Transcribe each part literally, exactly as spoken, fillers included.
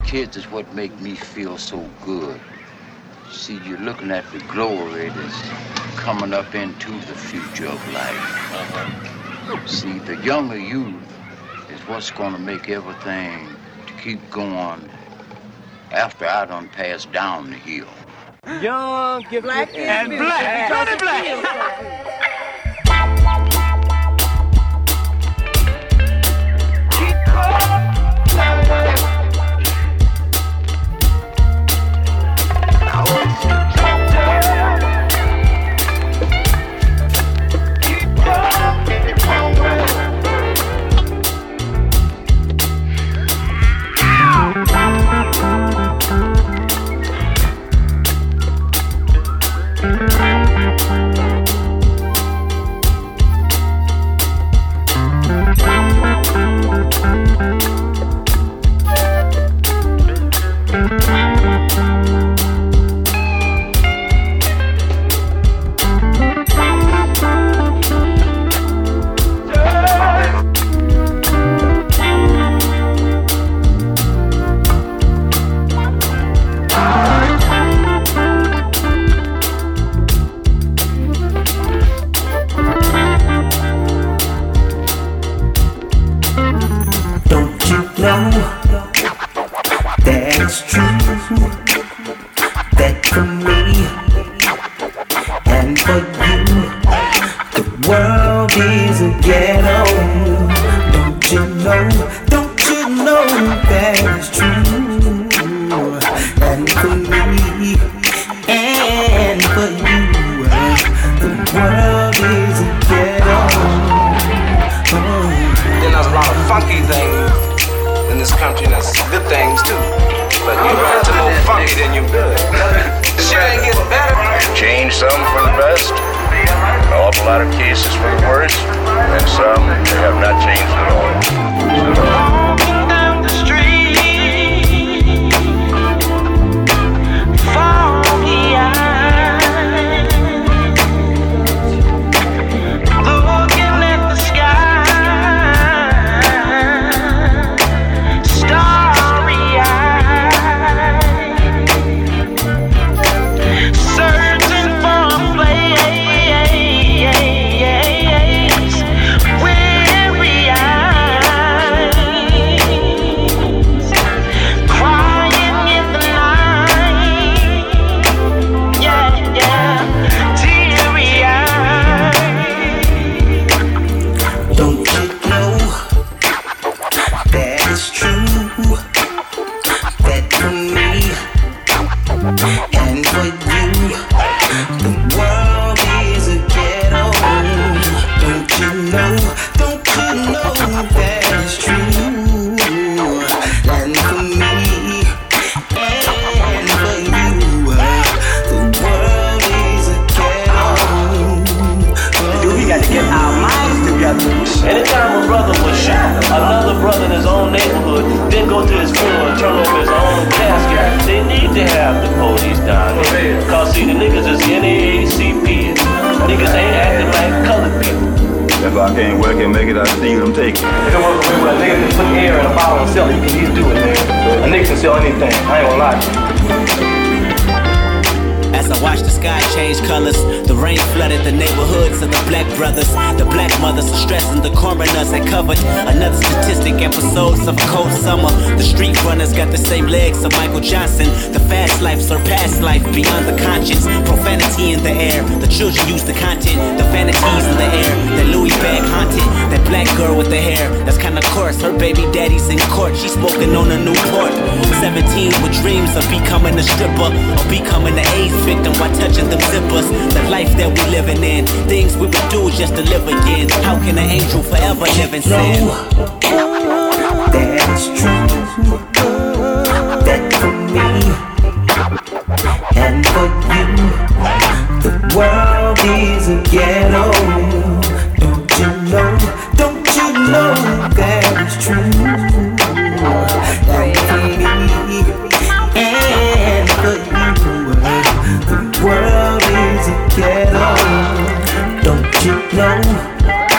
kids is what make me feel so good. See, you're looking at the glory that's coming up into the future of life. Uh-huh. See, the younger youth is what's going to make everything to keep going after I done passed down the hill. Young, gifted, black and, and black. Johnny Black.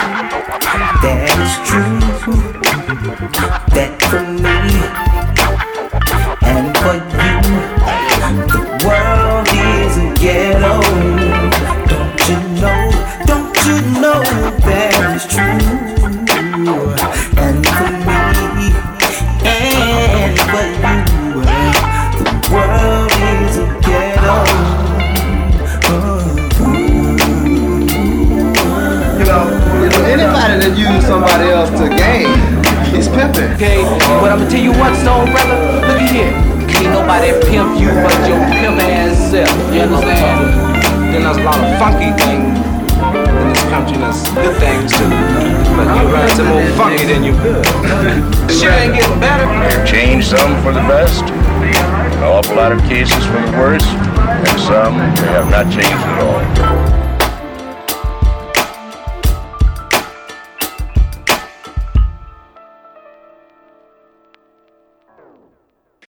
That for me nobody pimp you but your pimp ass self. You understand? Then there's a lot of funky things in this country, and there's good things too. But you run some more funky than you good. Sure ain't getting better. They've changed some for the best, an awful lot of cases for the worse, and some they have not changed at all.